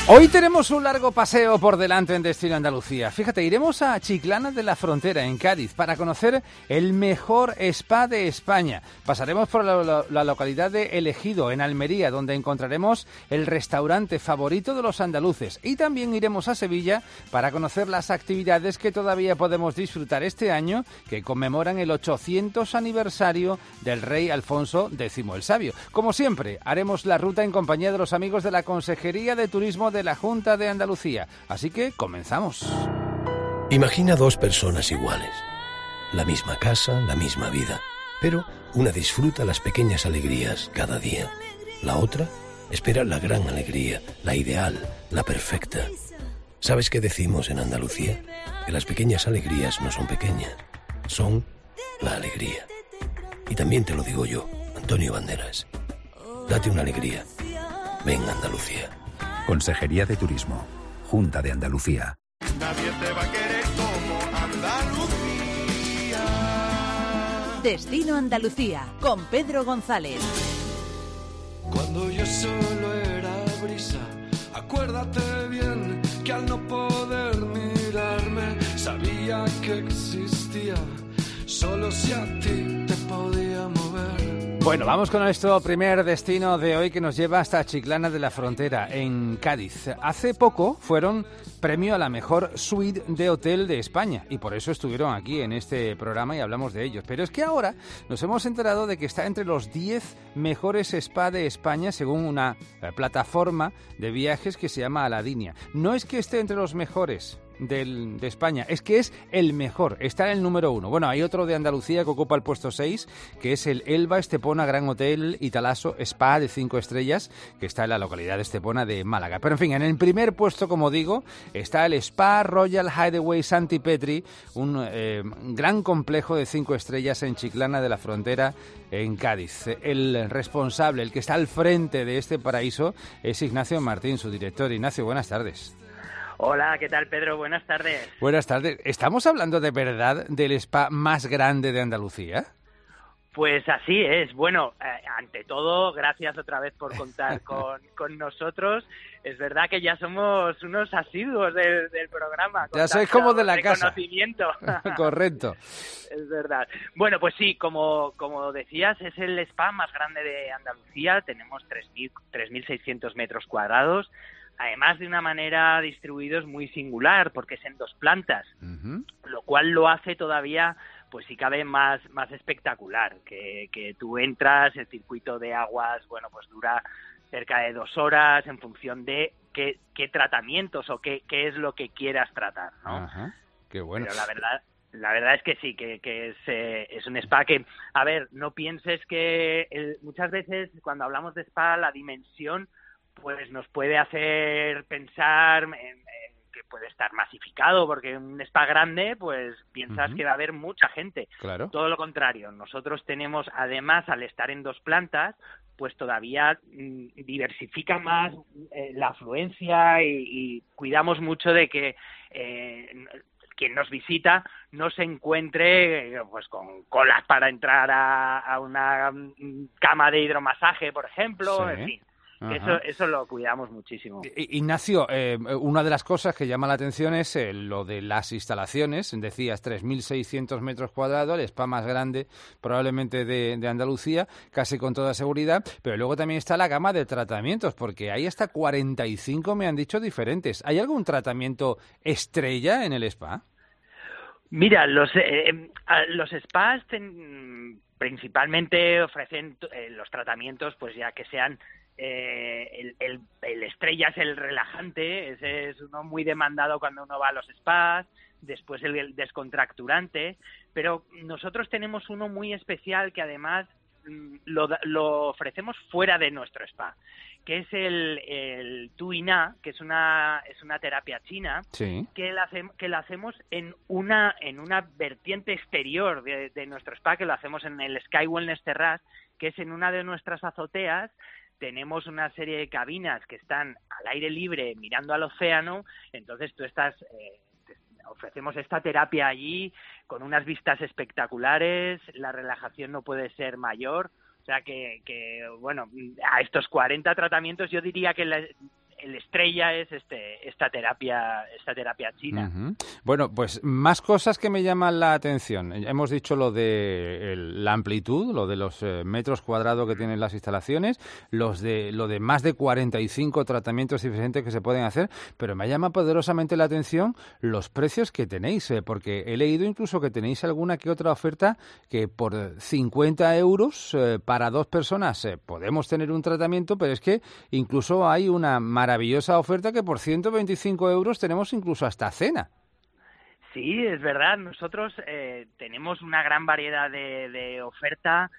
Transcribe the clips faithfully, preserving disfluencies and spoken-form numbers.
Hoy tenemos un largo paseo por delante en Destino Andalucía. Fíjate, iremos a Chiclana de la Frontera, en Cádiz, para conocer el mejor spa de España. Pasaremos por la, la, la localidad de El Ejido, en Almería, donde encontraremos el restaurante favorito de los andaluces. Y también iremos a Sevilla para conocer las actividades que todavía podemos disfrutar este año, que conmemoran el ochocientos aniversario del rey Alfonso X el Sabio. Como siempre, haremos la ruta en compañía de los amigos de la Consejería de Turismo de de la Junta de Andalucía. Así que comenzamos. Imagina dos personas iguales. La misma casa, la misma vida. Pero una disfruta las pequeñas alegrías cada día. La otra espera la gran alegría, la ideal, la perfecta. ¿Sabes qué decimos en Andalucía? Que las pequeñas alegrías no son pequeñas, son la alegría. Y también te lo digo yo, Antonio Banderas. Date una alegría. Ven, Andalucía. Consejería de Turismo, Junta de Andalucía. Nadie te va a querer como Andalucía. Destino Andalucía, con Pedro González. Cuando yo solo era brisa, acuérdate bien que al no poder mirarme, sabía que existía, solo si a ti te podía mover. Bueno, vamos con nuestro primer destino de hoy, que nos lleva hasta Chiclana de la Frontera, en Cádiz. Hace poco fueron premio a la mejor suite de hotel de España y por eso estuvieron aquí en este programa y hablamos de ellos. Pero es que ahora nos hemos enterado de que está entre los diez mejores spa de España según una plataforma de viajes que se llama Aladinia. No es que esté entre los mejores Del, de España, es que es el mejor, está en el número uno. Bueno, hay otro de Andalucía que ocupa el puesto seis, que es el Elba Estepona Gran Hotel y Talasso Spa de cinco estrellas, que está en la localidad de Estepona de Málaga. Pero en fin, en el primer puesto, como digo, está el Spa Royal Hideaway Santi Petri, un eh, gran complejo de cinco estrellas en Chiclana de la Frontera, en Cádiz. El responsable, el que está al frente de este paraíso, es Ignacio Martín, su director. Ignacio, buenas tardes. Hola, ¿qué tal, Pedro? Buenas tardes. Buenas tardes. ¿Estamos hablando de verdad del spa más grande de Andalucía? Pues así es. Bueno, eh, ante todo, gracias otra vez por contar con, con nosotros. Es verdad que ya somos unos asiduos del, del programa. Ya sois como de la casa. Conocimiento. Correcto. Es verdad. Bueno, pues sí, como, como decías, es el spa más grande de Andalucía. Tenemos tres mil seiscientos metros cuadrados. Además de una manera distribuidos muy singular, porque es en dos plantas, uh-huh. Lo cual lo hace todavía, pues si cabe, más, más espectacular, que, que tú entras, el circuito de aguas, bueno, pues dura cerca de dos horas en función de qué, qué tratamientos o qué, qué es lo que quieras tratar, ¿no? Uh-huh. Qué bueno. Pero la verdad... La verdad es que sí, que, que es, eh, es un spa que, a ver, no pienses que el, muchas veces cuando hablamos de spa, la dimensión pues nos puede hacer pensar en, en que puede estar masificado, porque en un spa grande, pues piensas uh-huh. que va a haber mucha gente. Claro. Todo lo contrario, nosotros tenemos, además, al estar en dos plantas, pues todavía mm, diversifica más eh, la afluencia y, y cuidamos mucho de que eh, quien nos visita no se encuentre pues con colas para entrar a, a una cama de hidromasaje, por ejemplo, sí. En fin. Eso, eso lo cuidamos muchísimo. Ignacio, eh, una de las cosas que llama la atención es eh, lo de las instalaciones. Decías tres mil seiscientos metros cuadrados, el spa más grande probablemente de, de Andalucía, casi con toda seguridad. Pero luego también está la gama de tratamientos, porque hay hasta cuarenta y cinco, me han dicho, diferentes. ¿Hay algún tratamiento estrella en el spa? Mira, los, eh, los spas ten, principalmente ofrecen eh, los tratamientos, pues ya que sean Eh, el, el, el estrella es el relajante, ese es uno muy demandado cuando uno va a los spas, después el, el descontracturante, pero nosotros tenemos uno muy especial que además lo, lo ofrecemos fuera de nuestro spa, que es el, el Tuina, que es una es una terapia china, sí. que la hace, que la hacemos en una en una vertiente exterior de, de nuestro spa, que lo hacemos en el Sky Wellness Terrace, que es en una de nuestras azoteas. Tenemos una serie de cabinas que están al aire libre mirando al océano, entonces tú estás, eh, ofrecemos esta terapia allí con unas vistas espectaculares, la relajación no puede ser mayor, o sea que, que bueno, a estos cuarenta tratamientos yo diría que la, el estrella es este esta terapia esta terapia china. Uh-huh. Bueno, pues más cosas que me llaman la atención. Hemos dicho lo de el, la amplitud, lo de los eh, metros cuadrados que tienen las instalaciones, los de lo de más de cuarenta y cinco tratamientos diferentes que se pueden hacer, pero me llama poderosamente la atención los precios que tenéis, eh, porque he leído incluso que tenéis alguna que otra oferta que por cincuenta euros eh, para dos personas eh, podemos tener un tratamiento, pero es que incluso hay una maravillosa oferta que por ciento veinticinco euros tenemos incluso hasta cena. Sí, es verdad. Nosotros eh, tenemos una gran variedad de, de oferta.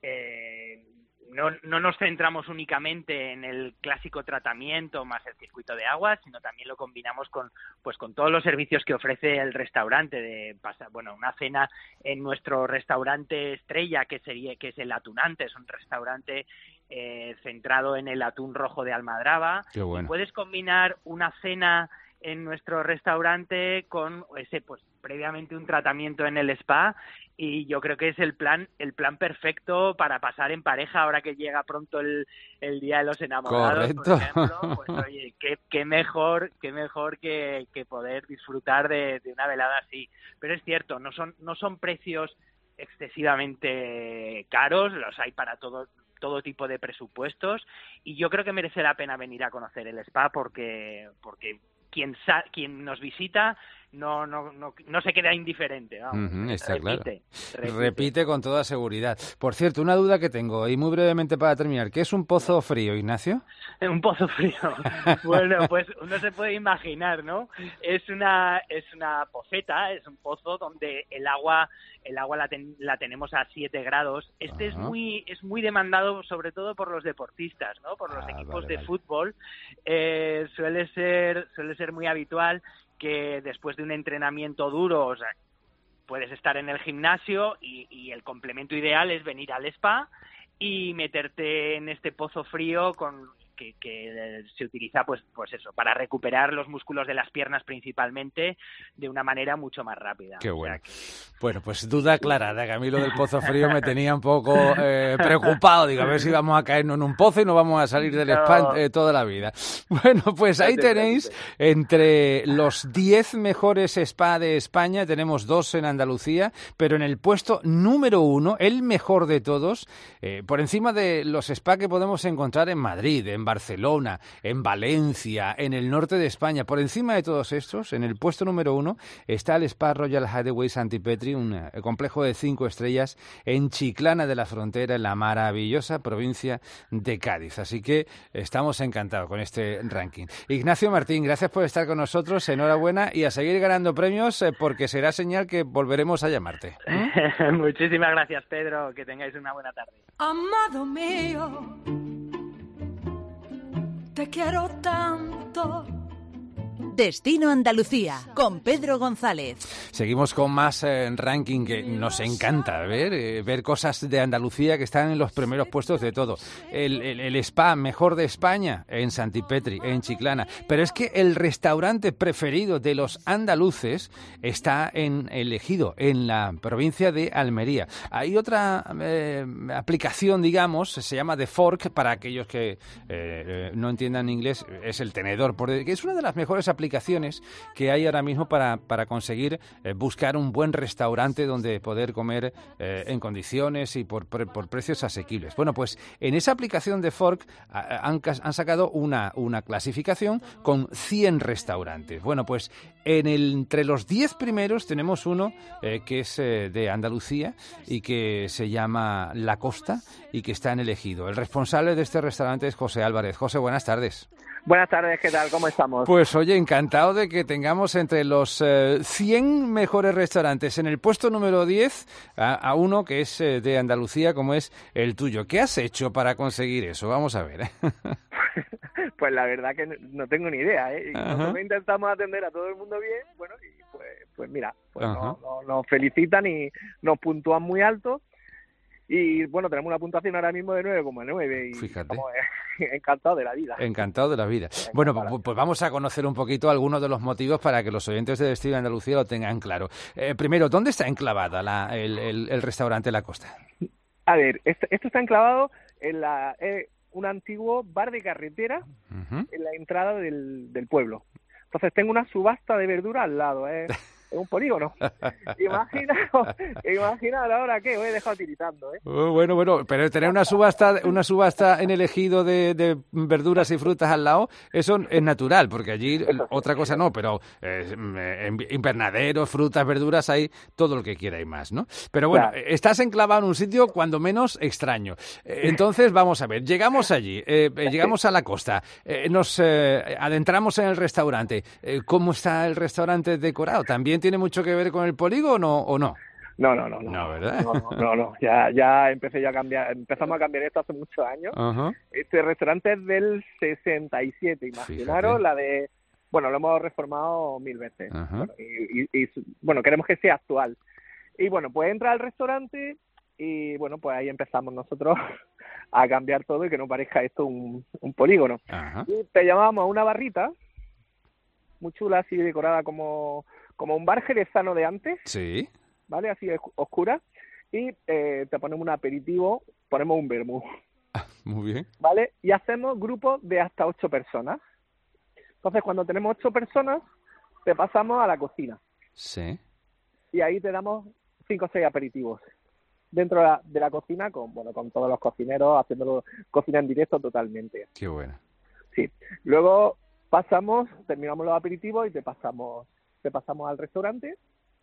Eh, no, no nos centramos únicamente en el clásico tratamiento más el circuito de agua, sino también lo combinamos con, pues, con todos los servicios que ofrece el restaurante. De pasar, bueno, una cena en nuestro restaurante estrella, que sería que es el Atunante, es un restaurante eh, centrado en el atún rojo de almadraba. Qué bueno. Y puedes combinar una cena en nuestro restaurante con ese, pues, previamente un tratamiento en el spa, y yo creo que es el plan el plan perfecto para pasar en pareja ahora que llega pronto el, el Día de los Enamorados. Correcto. Por ejemplo. Pues oye, qué, qué mejor qué mejor que, que poder disfrutar de, de una velada así. Pero es cierto, no son no son precios excesivamente caros, los hay para todo todo tipo de presupuestos, y yo creo que merece la pena venir a conocer el spa porque porque quien sa- quien nos visita no no no no se queda indiferente, vamos. Uh-huh, está repite, claro. repite. Repite con toda seguridad. Por cierto, una duda que tengo, y muy brevemente para terminar, ¿qué es un pozo frío, Ignacio? Un pozo frío. Bueno, pues uno se puede imaginar, ¿no? Es una es una poceta, es un pozo donde el agua el agua la, ten, la tenemos a siete grados. Este uh-huh. es muy es muy demandado sobre todo por los deportistas, ¿no? Por los ah, equipos vale, de vale. fútbol. Eh, suele ser suele ser muy habitual que después de un entrenamiento duro, o sea, puedes estar en el gimnasio y, y el complemento ideal es venir al spa y meterte en este pozo frío con que, que se utiliza pues pues eso para recuperar los músculos de las piernas principalmente de una manera mucho más rápida. Qué bueno. O sea que... Bueno, pues duda aclarada, que a mí lo del pozo frío me tenía un poco eh, preocupado. Digo, a ver si vamos a caernos en un pozo y no vamos a salir del no. spa eh, toda la vida. Bueno, pues ahí tenéis, entre los diez mejores spa de España, tenemos dos en Andalucía, pero en el puesto número uno, el mejor de todos, eh, por encima de los spa que podemos encontrar en Madrid, en Barcelona, en Valencia, en el norte de España. Por encima de todos estos, en el puesto número uno, está el Spa Royal Hideaway Santipetri, un eh, complejo de cinco estrellas en Chiclana de la Frontera, en la maravillosa provincia de Cádiz. Así que estamos encantados con este ranking. Ignacio Martín, gracias por estar con nosotros, enhorabuena y a seguir ganando premios eh, porque será señal que volveremos a llamarte. ¿Eh? Muchísimas gracias, Pedro, que tengáis una buena tarde. Amado mío, te quiero tanto. Destino Andalucía, con Pedro González. Seguimos con más eh, ranking que nos encanta ver, eh, ver cosas de Andalucía que están en los primeros puestos de todo. El, el, el spa mejor de España en Santipetri, en Chiclana. Pero es que el restaurante preferido de los andaluces está en El Ejido, en la provincia de Almería. Hay otra eh, aplicación, digamos, se llama The Fork, para aquellos que eh, no entiendan inglés, es el tenedor, porque es una de las mejores aplicaciones aplicaciones que hay ahora mismo para, para conseguir eh, buscar un buen restaurante donde poder comer eh, en condiciones y por, por, por precios asequibles. Bueno, pues en esa aplicación de Fork a, han, han sacado una, una clasificación con cien restaurantes. Bueno, pues en el, entre los diez primeros tenemos uno eh, que es eh, de Andalucía y que se llama La Costa y que está en El Ejido. El responsable de este restaurante es José Álvarez. José, buenas tardes. Buenas tardes, ¿qué tal? ¿Cómo estamos? Pues oye, encantado de que tengamos entre los eh, cien mejores restaurantes en el puesto número diez a, a uno que es eh, de Andalucía, como es el tuyo. ¿Qué has hecho para conseguir eso? Vamos a ver. Pues la verdad que no tengo ni idea, ¿eh? Y nosotros intentamos atender a todo el mundo bien, bueno, y pues, pues mira, pues nos, nos, nos felicitan y nos puntúan muy alto. Y bueno, tenemos una puntuación ahora mismo de nueve coma nueve y fíjate. Estamos encantados de la vida. Encantado de la vida. Bueno, pues, pues vamos a conocer un poquito algunos de los motivos para que los oyentes de Destino Andalucía lo tengan claro. Eh, primero, ¿dónde está enclavada la, el, el, el restaurante La Costa? A ver, esto, esto está enclavado en la... Eh, un antiguo bar de carretera uh-huh. en la entrada del, del pueblo. Entonces tengo una subasta de verdura al lado, ¿eh? Es un polígono. Imaginaos, imaginaos ahora que os he dejado tiritando, ¿eh? Oh, bueno, bueno, pero tener una subasta, una subasta en el ejido de, de verduras y frutas al lado, eso es natural, porque allí sí, otra cosa no, pero eh, en invernaderos, frutas, verduras, hay todo lo que quiera y más, ¿no? Pero bueno, claro. Estás enclavado en un sitio cuando menos extraño. Entonces, vamos a ver, llegamos allí, eh, llegamos a la costa, eh, nos eh, adentramos en el restaurante. Eh, ¿Cómo está el restaurante decorado? ¿También tiene mucho que ver con el polígono o no? No, no, no, no. No, ¿verdad? No, no, no, no. Ya, ya empecé ya a cambiar, empezamos a cambiar esto hace muchos años. Uh-huh. Este restaurante es del sesenta y siete, imaginaros, Fíjate. La de, bueno, lo hemos reformado mil veces. Uh-huh. Bueno, y, y, y, bueno, queremos que sea actual. Y bueno, pues entra al restaurante y bueno, pues ahí empezamos nosotros a cambiar todo y que no parezca esto un, un polígono. Uh-huh. Y te llamábamos a una barrita muy chula, así decorada como, como un bar jerezano de antes. Sí. ¿Vale? Así oscura. Y eh, te ponemos un aperitivo, ponemos un vermú. Ah, muy bien. ¿Vale? Y hacemos grupos de hasta ocho personas. Entonces, cuando tenemos ocho personas, te pasamos a la cocina. Sí. Y ahí te damos cinco o seis aperitivos. Dentro de la, de la cocina, con bueno con todos los cocineros, haciéndolo cocina en directo totalmente. Qué bueno. Sí. Luego pasamos, terminamos los aperitivos y te pasamos, te pasamos al restaurante.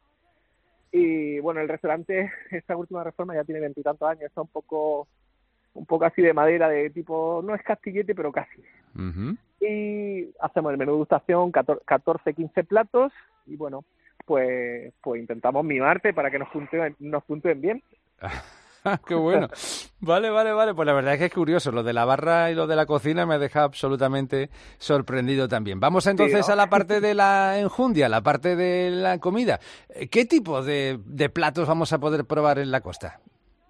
Y bueno, el restaurante, esta última reforma ya tiene veintitantos años, está un poco, un poco así de madera, de tipo, no es castillete, pero casi. Uh-huh. Y hacemos el menú de degustación, catorce, quince platos, y bueno, pues, pues intentamos mimarte para que nos puntúen, nos puntúen bien. ¡Qué bueno! Vale, vale, vale. Pues la verdad es que es curioso. Lo de la barra y lo de la cocina me deja absolutamente sorprendido también. Vamos entonces sí, ¿no? a la parte de la enjundia, la parte de la comida. ¿Qué tipo de, de platos vamos a poder probar en la costa?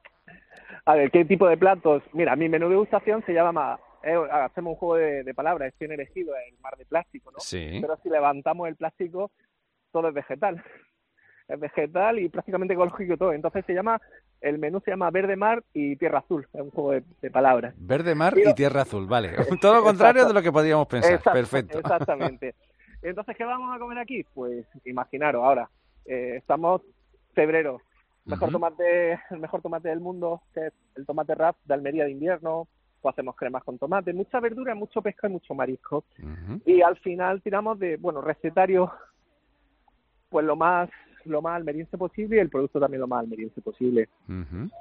A ver, ¿qué tipo de platos? Mira, mi menú de degustación se llama... Eh, hacemos un juego de, de palabras. Estoy en elegido el mar de plástico, ¿no? Sí. Pero si levantamos el plástico, todo es vegetal. Es vegetal y prácticamente ecológico todo. Entonces se llama, el menú se llama Verde Mar y Tierra Azul. Es un juego de, de palabras. Verde Mar Pero, y Tierra Azul, vale. Todo lo contrario de lo que podríamos pensar. Exacto, Perfecto. Exactamente. Entonces, ¿qué vamos a comer aquí? Pues imaginaros, ahora, eh, estamos febrero. Mejor uh-huh. tomate, el mejor tomate del mundo, que es el tomate Raf de Almería de invierno. Pues hacemos cremas con tomate, mucha verdura, mucho pesca y mucho marisco. Uh-huh. Y al final tiramos de, bueno, recetario, pues lo más... lo más almeriense posible y el producto también lo más almeriense posible. Uh-huh.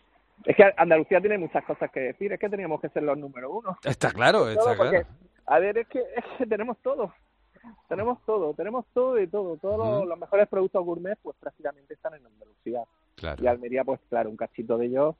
Es que Andalucía tiene muchas cosas que decir, es que teníamos que ser los número uno. Está claro, está porque, claro. A ver, es que, es que tenemos todo, tenemos todo, tenemos todo de todo, todos uh-huh. los, los mejores productos gourmet pues prácticamente están en Andalucía. Claro. Y Almería pues claro, un cachito de ellos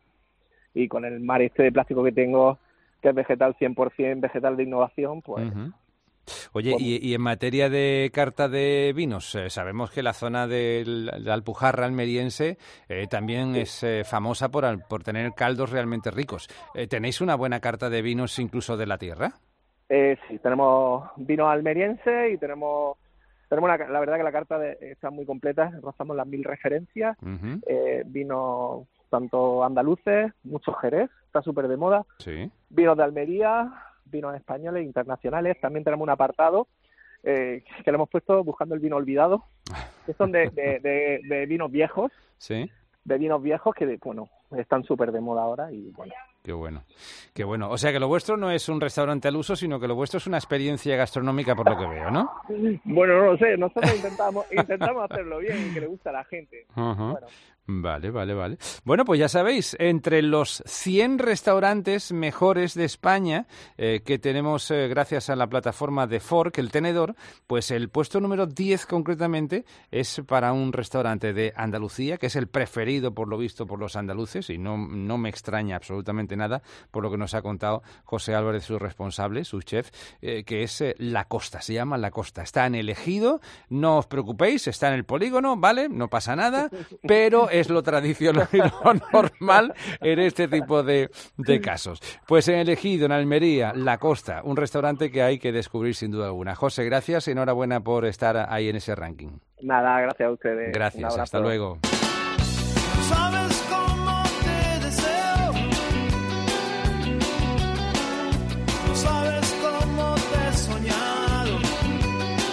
y con el mar este de plástico que tengo, que es vegetal cien por ciento, vegetal de innovación, pues... Uh-huh. Oye, y, y en materia de carta de vinos, eh, sabemos que la zona de la Alpujarra almeriense eh, también sí. es eh, famosa por, por tener caldos realmente ricos. Eh, ¿Tenéis una buena carta de vinos incluso de la tierra? Eh, sí, tenemos vinos almerienses y tenemos, tenemos una, la verdad que la carta de, está muy completa, rozamos las mil referencias, uh-huh. eh, vinos tanto andaluces, muchos Jerez, está súper de moda, sí. vinos de Almería, vinos españoles, internacionales. También tenemos un apartado eh, que le hemos puesto buscando el vino olvidado, que son de, de, de, de vinos viejos, sí. de vinos viejos que, bueno, están súper de moda ahora y bueno. Qué bueno, qué bueno. O sea que lo vuestro no es un restaurante al uso, sino que lo vuestro es una experiencia gastronómica por lo que veo, ¿no? Bueno, no lo sé, nosotros intentamos intentamos hacerlo bien y que le guste a la gente. Uh-huh. Bueno. Vale, vale, vale. Bueno, pues ya sabéis, entre los cien restaurantes mejores de España eh, que tenemos eh, gracias a la plataforma de Fork, el tenedor, pues el puesto número diez concretamente es para un restaurante de Andalucía, que es el preferido por lo visto por los andaluces y no, no me extraña absolutamente nada por lo que nos ha contado José Álvarez, su responsable, su chef, eh, que es eh, La Costa, se llama La Costa. Está en el Ejido, no os preocupéis, está en el polígono, ¿vale? No pasa nada, pero es lo tradicional y lo normal en este tipo de, de casos. Pues en el Ejido, en Almería, La Costa, un restaurante que hay que descubrir sin duda alguna. José, gracias y enhorabuena por estar ahí en ese ranking. Nada, gracias a ustedes. Gracias, hasta luego. ¿Sabes cómo te deseo?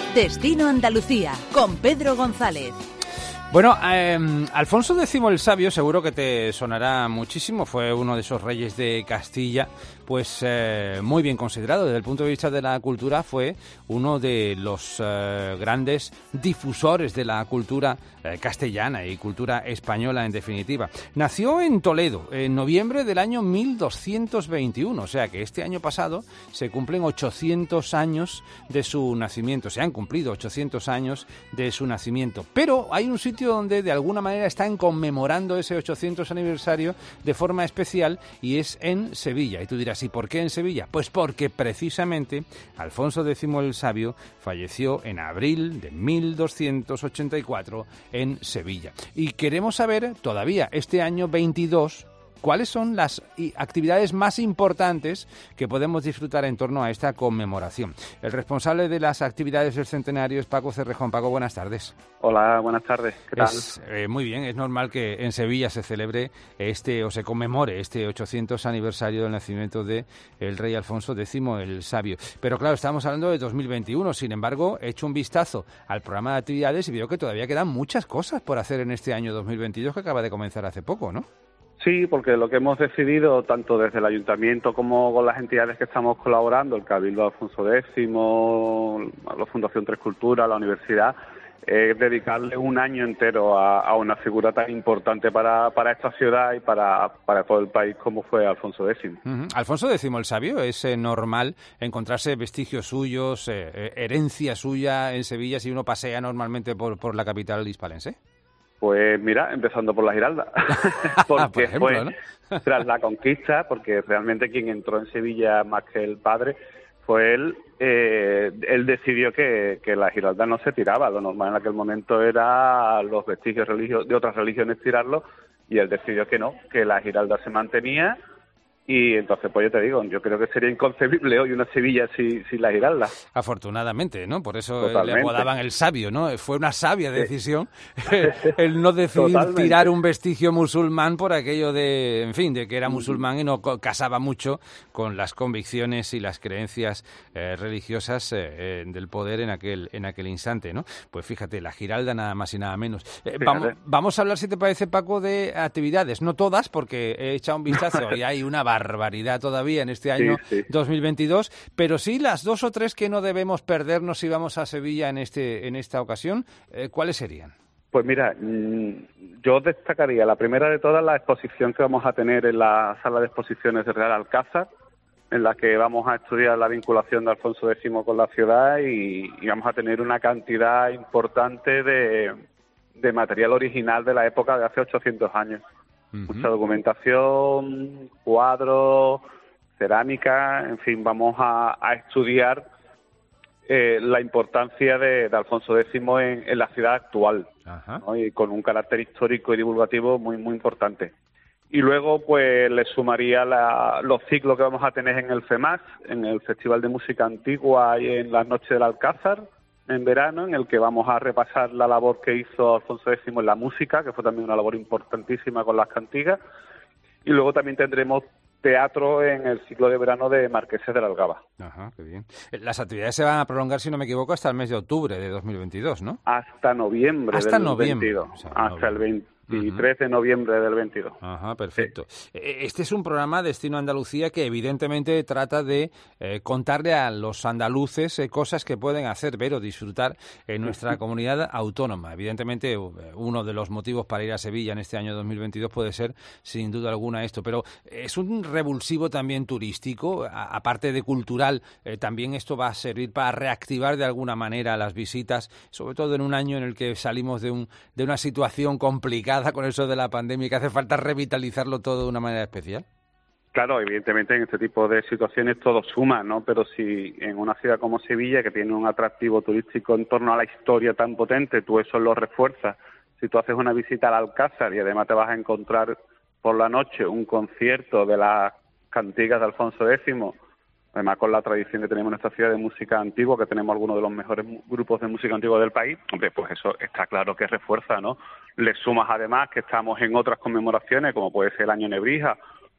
Destino Andalucía, con Pedro González. Bueno, eh, Alfonso X el Sabio seguro que te sonará muchísimo, fue uno de esos reyes de Castilla, pues eh, muy bien considerado desde el punto de vista de la cultura, fue uno de los eh, grandes difusores de la cultura eh, castellana y cultura española en definitiva. Nació en Toledo en noviembre del año mil doscientos veintiuno, o sea que este año pasado se cumplen ochocientos años de su nacimiento, se han cumplido ochocientos años de su nacimiento, pero hay un sitio donde de alguna manera están conmemorando ese ochocientos aniversario de forma especial y es en Sevilla. Y tú dirás, ¿y por qué en Sevilla? Pues porque precisamente Alfonso X el Sabio falleció en abril de mil doscientos ochenta y cuatro en Sevilla. Y queremos saber todavía este año veintidós ¿cuáles son las actividades más importantes que podemos disfrutar en torno a esta conmemoración? El responsable de las actividades del centenario es Paco Cerrejón. Paco, buenas tardes. Hola, buenas tardes. ¿Qué tal? Es, eh, muy bien, es normal que en Sevilla se celebre este o se conmemore este ochocientos aniversario del nacimiento de el rey Alfonso X el Sabio. Pero claro, estamos hablando de dos mil veintiuno. Sin embargo, he hecho un vistazo al programa de actividades y veo que todavía quedan muchas cosas por hacer en este año dos mil veintidós que acaba de comenzar hace poco, ¿no? Sí, porque lo que hemos decidido, tanto desde el Ayuntamiento como con las entidades que estamos colaborando, el Cabildo Alfonso X, la Fundación Tres Culturas, la Universidad, es dedicarle un año entero a, a una figura tan importante para, para esta ciudad y para, para todo el país como fue Alfonso X. Uh-huh. Alfonso X el Sabio, ¿es eh, normal encontrarse vestigios suyos, eh, eh, herencia suya en Sevilla si uno pasea normalmente por, por la capital hispalense? Pues mira, empezando por la Giralda, porque por ejemplo, fue ¿no? tras la conquista, porque realmente quien entró en Sevilla más que el padre fue él, eh, él decidió que, que la Giralda no se tiraba, lo normal en aquel momento era los vestigios religio- de otras religiones tirarlos, y él decidió que no, que la Giralda se mantenía. Y entonces, pues yo te digo, yo creo que sería inconcebible hoy una Sevilla sin, sin la Giralda. Afortunadamente, ¿no? Por eso Totalmente. Le apodaban el sabio, ¿no? Fue una sabia decisión el no decidir Totalmente. tirar un vestigio musulmán por aquello de, en fin, de que era musulmán y no casaba mucho con las convicciones y las creencias eh, religiosas eh, eh, del poder en aquel en aquel instante, ¿no? Pues fíjate, la Giralda nada más y nada menos. Eh, vamos, vamos a hablar, si te parece, Paco, de actividades. No todas, porque he echado un vistazo y hay una barbaridad todavía en este año sí, sí. dos mil veintidós, pero sí las dos o tres que no debemos perdernos si vamos a Sevilla en este en esta ocasión, eh, ¿cuáles serían? Pues mira, yo destacaría la primera de todas, la exposición que vamos a tener en la sala de exposiciones de Real Alcázar, en la que vamos a estudiar la vinculación de Alfonso X con la ciudad y, y vamos a tener una cantidad importante de, de material original de la época de hace ochocientos años. Uh-huh. Mucha documentación, cuadros, cerámica, en fin, vamos a, a estudiar eh, la importancia de, de Alfonso X en, en la ciudad actual, uh-huh. ¿no? Y con un carácter histórico y divulgativo muy muy importante. Y luego, pues, le sumaría la, los ciclos que vamos a tener en el FEMAS, en el Festival de Música Antigua y en las Noches del Alcázar, en verano, en el que vamos a repasar la labor que hizo Alfonso X en la música, que fue también una labor importantísima con las cantigas, y luego también tendremos teatro en el ciclo de verano de Marqueses de la Algaba. Ajá, qué bien. Las actividades se van a prolongar, si no me equivoco, hasta el mes de octubre de dos mil veintidós, ¿no? Hasta noviembre hasta del noviembre. veintidós, O sea, hasta noviembre. el veintitrés uh-huh. de noviembre del veintidós. Ajá, perfecto. Sí. Este es un programa Destino Andalucía que evidentemente trata de eh, contarle a los andaluces eh, cosas que pueden hacer, ver o disfrutar en nuestra comunidad autónoma. Evidentemente, uno de los motivos para ir a Sevilla en este año dos mil veintidós puede ser, sin duda alguna, esto. Pero es un revulsivo también turístico, a, aparte de cultural, eh, también esto va a servir para reactivar de alguna manera las visitas, sobre todo en un año en el que salimos de, un, de una situación complicada con eso de la pandemia y que hace falta revitalizarlo todo de una manera especial. Claro, evidentemente en este tipo de situaciones todo suma, ¿no? Pero si en una ciudad como Sevilla, que tiene un atractivo turístico en torno a la historia tan potente, tú eso lo refuerzas. Si tú haces una visita al Alcázar y además te vas a encontrar por la noche un concierto de las cantigas de Alfonso X, además con la tradición que tenemos en esta ciudad de música antigua, que tenemos algunos de los mejores grupos de música antigua del país, hombre, pues eso está claro que refuerza, ¿no? Le sumas además que estamos en otras conmemoraciones, como puede ser el Año Nebrija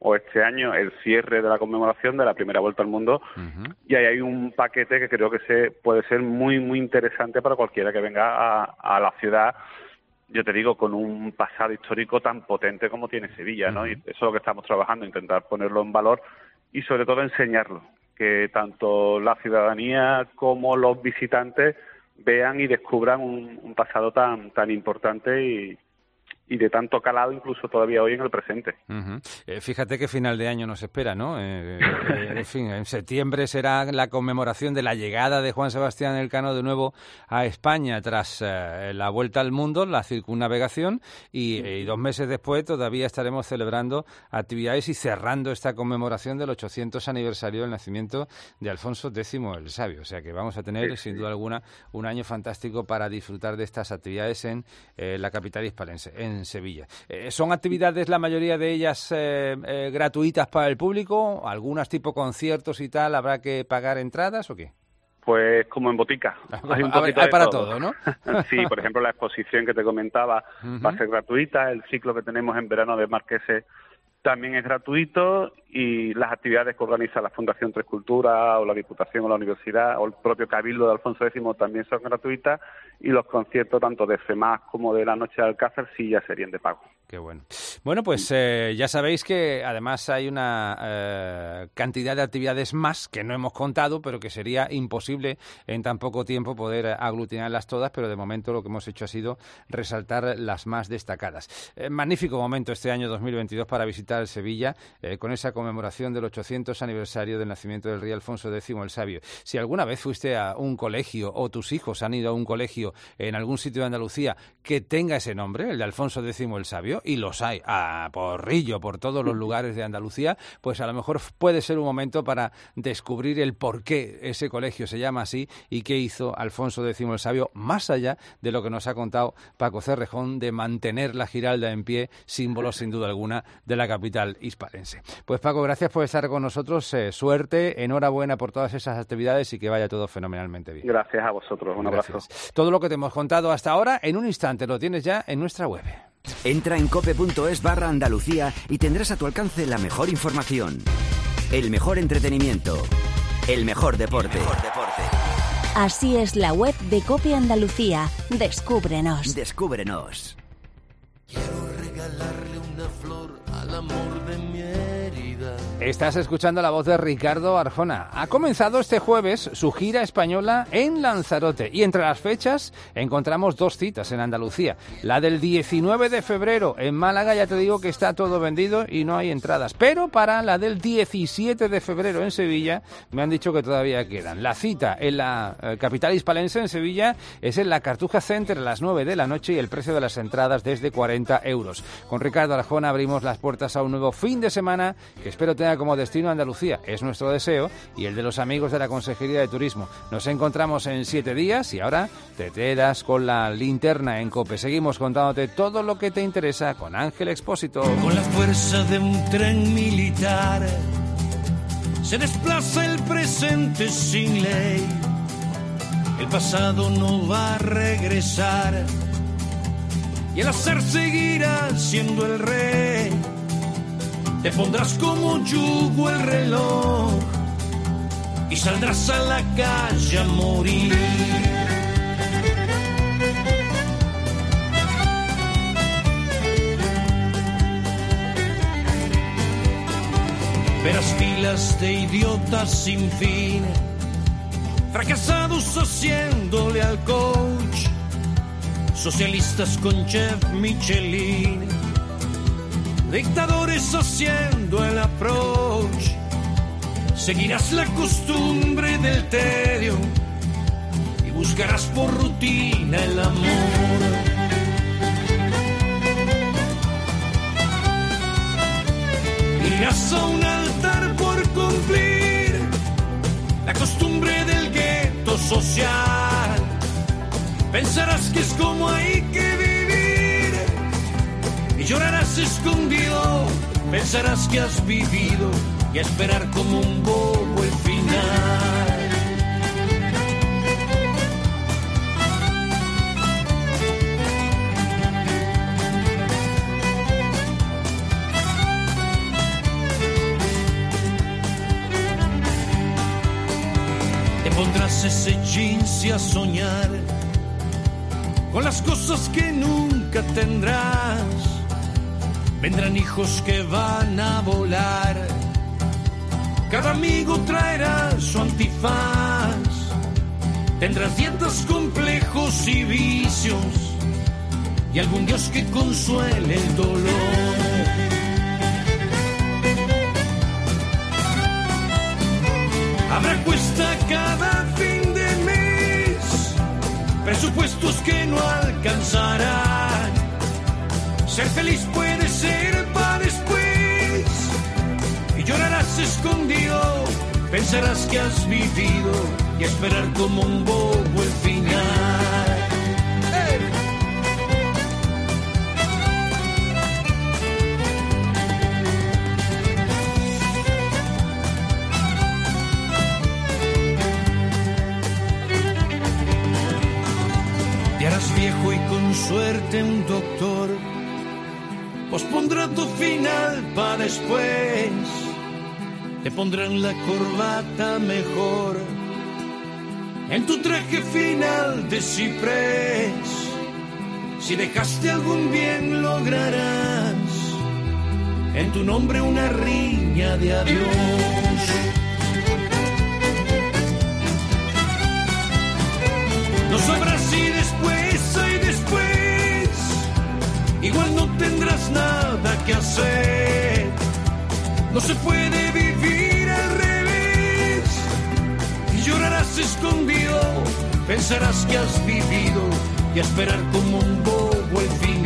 o este año el cierre de la conmemoración de la primera Vuelta al Mundo, uh-huh. y ahí hay un paquete que creo que se puede ser muy, muy interesante para cualquiera que venga a, a la ciudad, yo te digo, con un pasado histórico tan potente como tiene Sevilla, ¿no? Uh-huh. Y eso es lo que estamos trabajando, intentar ponerlo en valor y sobre todo enseñarlo, que tanto la ciudadanía como los visitantes vean y descubran un, un pasado tan, tan importante y y de tanto calado incluso todavía hoy en el presente. Uh-huh. Eh, fíjate qué final de año nos espera, ¿no? Eh, eh, en fin, en septiembre será la conmemoración de la llegada de Juan Sebastián Elcano de nuevo a España tras eh, la vuelta al mundo, la circunnavegación, y, eh, y dos meses después todavía estaremos celebrando actividades y cerrando esta conmemoración del ochocientos aniversario del nacimiento de Alfonso décimo el Sabio. O sea que vamos a tener, sí, sin sí. duda alguna, un año fantástico para disfrutar de estas actividades en eh, la capital hispalense, en Sevilla. Eh, ¿Son actividades, la mayoría de ellas, eh, eh, gratuitas para el público? ¿Algunas tipo conciertos y tal? ¿Habrá que pagar entradas o qué? Pues como en botica. Hay un poquito hay de para todo, todo, ¿no? Sí, por ejemplo, la exposición que te comentaba uh-huh. va a ser gratuita, el ciclo que tenemos en verano de Marqueses también es gratuito, y las actividades que organiza la Fundación Tres Culturas o la Diputación o la Universidad o el propio Cabildo de Alfonso décimo también son gratuitas, y los conciertos tanto de FEMAS como de la Noche de Alcázar sí ya serían de pago. Qué bueno. Bueno, pues eh, ya sabéis que además hay una eh, cantidad de actividades más que no hemos contado, pero que sería imposible en tan poco tiempo poder aglutinarlas todas, pero de momento lo que hemos hecho ha sido resaltar las más destacadas. Eh, magnífico momento este año dos mil veintidós para visitar Sevilla, eh, con esa conmemoración del ochocientos aniversario del nacimiento del rey Alfonso décimo el Sabio. Si alguna vez fuiste a un colegio o tus hijos han ido a un colegio en algún sitio de Andalucía que tenga ese nombre, el de Alfonso décimo el Sabio, y los hay a porrillo por todos los lugares de Andalucía, pues a lo mejor puede ser un momento para descubrir el por qué ese colegio se llama así y qué hizo Alfonso décimo el Sabio, más allá de lo que nos ha contado Paco Cerrejón de mantener la Giralda en pie, símbolo sin duda alguna de la capital hispalense. Pues Paco, gracias por estar con nosotros, eh, suerte, enhorabuena por todas esas actividades y que vaya todo fenomenalmente bien. Gracias a vosotros, un abrazo. Gracias. Todo lo que te hemos contado hasta ahora, en un instante lo tienes ya en nuestra web. Entra en cope.es barra Andalucía y tendrás a tu alcance la mejor información, el mejor entretenimiento, el mejor deporte. El mejor deporte. Así es la web de Cope Andalucía. Descúbrenos. Descúbrenos. Quiero regalarle una flor al amor de mi herida. Estás escuchando la voz de Ricardo Arjona. Ha comenzado este jueves su gira española en Lanzarote y entre las fechas encontramos dos citas en Andalucía. La del diecinueve de febrero en Málaga, ya te digo que está todo vendido y no hay entradas. Pero para la del diecisiete de febrero en Sevilla me han dicho que todavía quedan. La cita en la eh, capital hispalense, en Sevilla, es en la Cartuja Center a las nueve de la noche y el precio de las entradas desde cuarenta euros. Con Ricardo Arjona abrimos las puertas a un nuevo fin de semana que espero tenga como destino Andalucía. Es nuestro deseo y el de los amigos de la Consejería de Turismo. Nos encontramos en siete días y ahora te quedas con la linterna en COPE. Seguimos contándote todo lo que te interesa con Ángel Expósito. Con la fuerza de un tren militar se desplaza el presente sin ley. El pasado no va a regresar y el azar seguirá siendo el rey. Te pondrás como yugo el reloj y saldrás a la calle a morir. Verás filas de idiotas sin fin, fracasados haciéndole al coach, socialistas con chef Michelin, dictadores haciendo el approach. Seguirás la costumbre del tedio y buscarás por rutina el amor. Irás a un altar por cumplir la costumbre del gueto social. Pensarás que es como hay que vivir y llorarás escondido. Pensarás que has vivido y a esperar como un bobo el final. pondrás ese jeans y a soñar con las cosas que nunca tendrás. Vendrán hijos que van a volar. Cada amigo traerá su antifaz. Tendrás dietas, complejos y vicios y algún Dios que consuele el dolor. Habrá cuesta cada fin de mes, presupuestos que no alcanzarán. Ser feliz puede ser para después y llorarás escondido, pensarás que has vivido y esperar como un bobo el final. ¡Hey! Te harás viejo y con suerte un doctor pospondrá tu final para después. Te pondrán la corbata mejor en tu traje final de ciprés. Si dejaste algún bien lograrás en tu nombre una riña de adiós. No sabrás si después hay después, igual no tendrás nada que hacer. No se puede vivir al revés y llorarás escondido, pensarás que has vivido y a esperar como un bobo el fin.